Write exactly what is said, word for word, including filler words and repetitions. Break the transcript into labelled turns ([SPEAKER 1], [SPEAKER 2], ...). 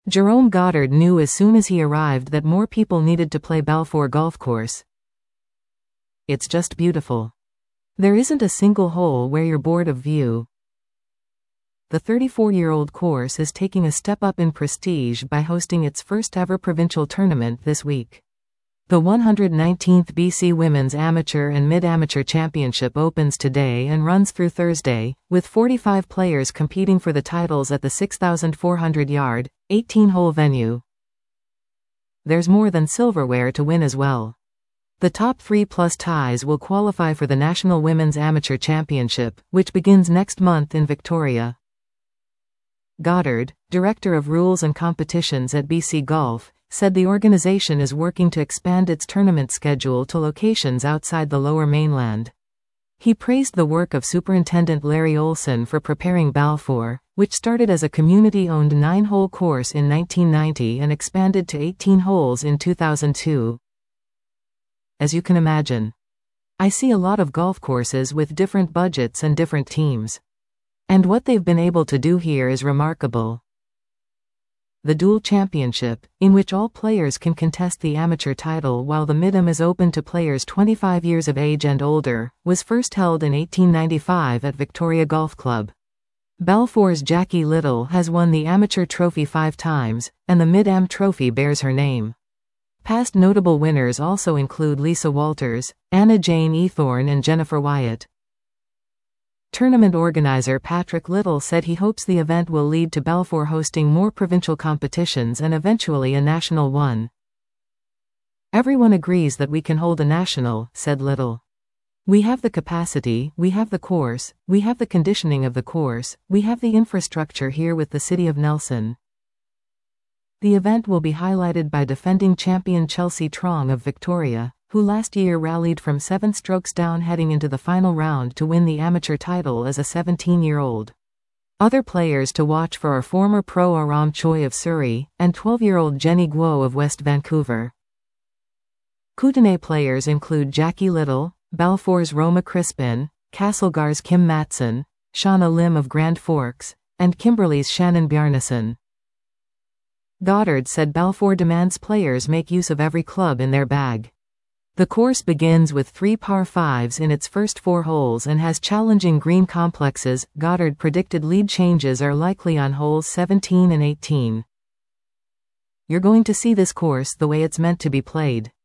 [SPEAKER 1] Jerome Goddard knew as soon as he arrived that more people needed to play Balfour Golf Course. It's just beautiful. There isn't a single hole where you're bored of view. The thirty-four-year-old course is taking a step up in prestige by hosting its first-ever provincial tournament this week. The one hundred nineteenth B C Women's Amateur and Mid-Amateur Championship opens today and runs through Thursday, with forty-five players competing for the titles at the six thousand four hundred yard, eighteen-hole venue. There's more than silverware to win as well. The top three plus ties will qualify for the National Women's Amateur Championship, which begins next month in Victoria. Goddard, Director of Rules and Competitions at B C Golf, said the organization is working to expand its tournament schedule to locations outside the Lower Mainland. He praised the work of Superintendent Larry Olson for preparing Balfour, which started as a community-owned nine-hole course in nineteen ninety and expanded to eighteen holes in two thousand two. As you can imagine, I see a lot of golf courses with different budgets and different teams. And what they've been able to do here is remarkable. The dual championship, in which all players can contest the amateur title while the Mid-Am is open to players twenty-five years of age and older, was first held in eighteen ninety-five at Victoria Golf Club. Balfour's Jackie Little has won the amateur trophy five times, and the Mid-Am trophy bears her name. Past notable winners also include Lisa Walters, Anna Jane Ethorne and Jennifer Wyatt. Tournament organizer Patrick Little said he hopes the event will lead to Balfour hosting more provincial competitions and eventually a national one. Everyone agrees that we can hold a national, said Little. We have the capacity, we have the course, we have the conditioning of the course, we have the infrastructure here with the City of Nelson. The event will be highlighted by defending champion Chelsea Trong of Victoria, who last year rallied from seven strokes down heading into the final round to win the amateur title as a seventeen-year-old. Other players to watch for are former pro Aram Choi of Surrey, and twelve-year-old Jenny Guo of West Vancouver. Kootenay players include Jackie Little, Balfour's Roma Crispin, Castlegar's Kim Matson, Shauna Lim of Grand Forks, and Kimberley's Shannon Bjarnason. Goddard said Balfour demands players make use of every club in their bag. The course begins with three par fives in its first four holes and has challenging green complexes. Goddard predicted lead changes are likely on holes seventeen and eighteen. You're going to see this course the way it's meant to be played.